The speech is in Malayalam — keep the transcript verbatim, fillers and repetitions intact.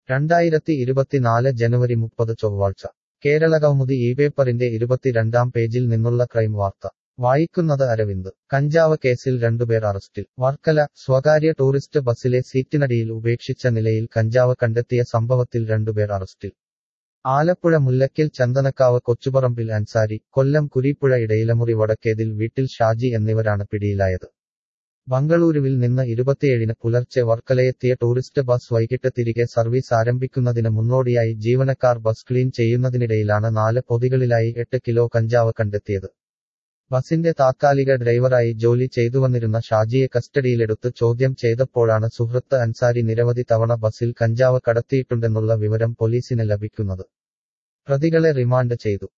രണ്ടായിരത്തി ഇരുപത്തിനാല് ജനുവരി മുപ്പത് ചൊവ്വാഴ്ച കേരളകൗമുദി ഈ പേപ്പറിന്റെ ഇരുപത്തിരണ്ടാം പേജിൽ നിന്നുള്ള ക്രൈം വാർത്ത വായിക്കുന്നത് അരവിന്ദ്. കഞ്ചാവ് കേസിൽ രണ്ടുപേർ അറസ്റ്റിൽ. വർക്കല. സ്വകാര്യ ടൂറിസ്റ്റ് ബസിലെ സീറ്റിനടിയിൽ ഉപേക്ഷിച്ച നിലയിൽ കഞ്ചാവ് കണ്ടെത്തിയ സംഭവത്തിൽ രണ്ടുപേർ അറസ്റ്റിൽ. ആലപ്പുഴ മുല്ലയ്ക്കൽ ചന്ദനക്കാവ് കൊച്ചുപറമ്പിൽ അൻസാരി, കൊല്ലം കുരീപ്പുഴ ഇടയിലമുറി വടക്കേതിൽ വീട്ടിൽ ഷാജി എന്നിവരാണ് പിടിയിലായത്. ബംഗളൂരുവിൽ നിന്ന് ഇരുപത്തിയേഴിന് പുലർച്ചെ വർക്കലയെത്തിയ ടൂറിസ്റ്റ് ബസ് വൈകിട്ട് തിരികെ സർവീസ് ആരംഭിക്കുന്നതിന് മുന്നോടിയായി ജീവനക്കാർ ബസ് ക്ലീൻ ചെയ്യുന്നതിനിടയിലാണ് നാല് പൊതികളിലായി എട്ട് കിലോ കഞ്ചാവ് കണ്ടെത്തിയത്. ബസിന്റെ താത്കാലിക ഡ്രൈവറായി ജോലി ചെയ്തുവന്നിരുന്ന ഷാജിയെ കസ്റ്റഡിയിലെടുത്ത് ചോദ്യം ചെയ്തപ്പോഴാണ് സുഹൃത്ത് അൻസാരി നിരവധി തവണ ബസിൽ കഞ്ചാവ് കടത്തിയിട്ടുണ്ടെന്നുള്ള വിവരം പോലീസിന് ലഭിക്കുന്നത്. പ്രതികളെ റിമാൻഡ് ചെയ്തു.